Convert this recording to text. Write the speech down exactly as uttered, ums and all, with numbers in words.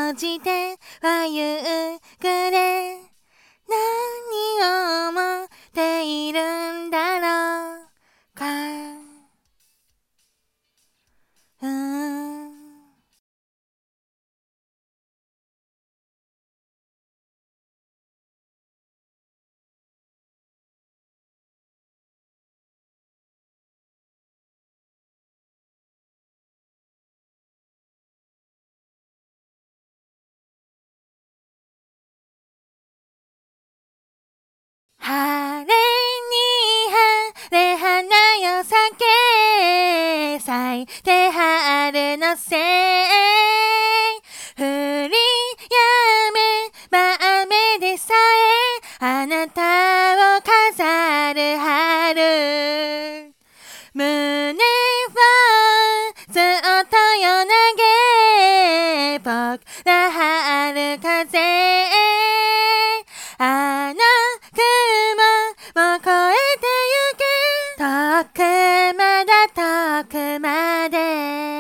閉じては夕暮れ、何を思っているんだろうか。うーん晴れに晴れ花よ咲け、咲いて春のせい、降り止めば雨でさえあなたを飾る春、胸をずっとよ投げ、僕ら春風、あの雲を越えてゆけ、遠くまだ遠くまで。